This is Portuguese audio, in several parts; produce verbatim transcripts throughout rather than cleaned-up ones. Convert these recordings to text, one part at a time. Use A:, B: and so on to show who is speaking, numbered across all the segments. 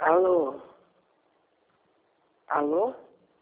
A: Alô? Alô?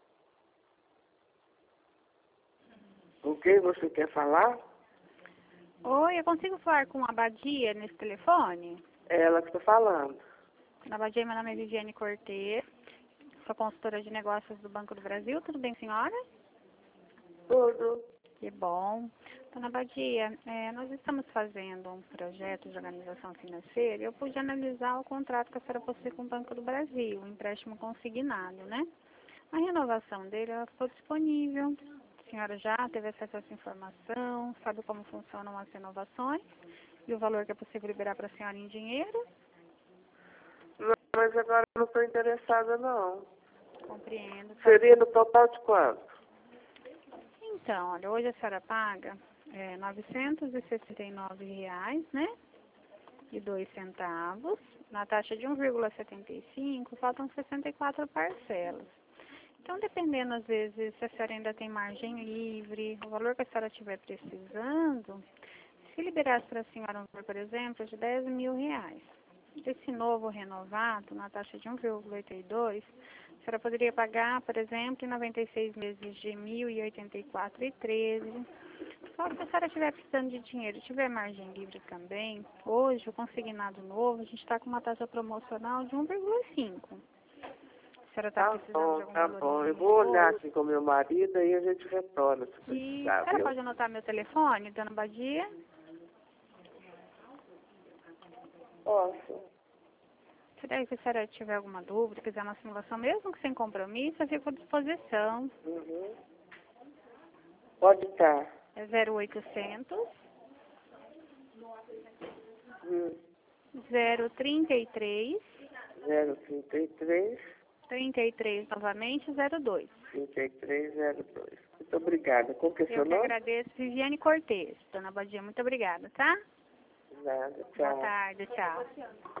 A: O que você quer falar?
B: Oi, eu consigo falar com a Abadia nesse telefone?
A: É ela que está falando.
B: A Abadia, meu nome é Viviane Cortez, sou consultora de negócios do Banco do Brasil. Tudo bem, senhora?
A: Tudo.
B: Que bom. Dona Abadia, é, nós estamos fazendo um projeto de organização financeira e eu pude analisar o contrato que a senhora possui com o Banco do Brasil, o empréstimo consignado, né? A renovação dele ela ficou disponível. A senhora já teve acesso a essa informação, sabe como funcionam as renovações e o valor que é possível liberar para a senhora em dinheiro?
A: Não, mas agora eu não estou interessada, não.
B: Compreendo. Sabe?
A: Seria no total de quanto?
B: Então, olha, hoje a senhora paga é, novecentos e sessenta e nove reais, né? E dois centavos. Na taxa de um vírgula setenta e cinco, faltam sessenta e quatro parcelas. Então, dependendo, às vezes, se a senhora ainda tem margem livre, o valor que a senhora estiver precisando, se liberasse para a senhora um valor, por exemplo, de dez mil reais. Esse novo renovado, na taxa de um vírgula oitenta e dois, a senhora poderia pagar, por exemplo, em noventa e seis meses de mil e oitenta e quatro reais e treze centavos. Só que se a senhora estiver precisando de dinheiro e tiver margem livre também, hoje, o consignado novo, a gente está com uma taxa promocional de um vírgula cinco. A senhora está
A: Tá
B: precisando
A: bom,
B: de algum
A: tá
B: valor
A: bom.
B: em
A: Eu
B: dinheiro
A: vou olhar
B: hoje?
A: aqui com meu marido e a gente retorna se
B: E a
A: precisar,
B: senhora
A: viu?
B: pode anotar meu telefone, dona Badia?
A: Posso.
B: Se daí se a senhora tiver alguma dúvida, quiser uma simulação, mesmo que sem compromisso, eu fico à disposição.
A: Uhum. Pode estar.
B: É zero oitocentos,
A: Hum.
B: zero trinta e três,
A: zero trinta e três,
B: trinta e três novamente, zero dois.
A: trinta e três zero dois. Muito obrigada. Qual que é
B: Eu
A: seu
B: que
A: nome?
B: agradeço, Viviane Cortez. Dona Badia, muito obrigada, tá?
A: Nada,
B: Boa
A: tchau.
B: tarde, tchau.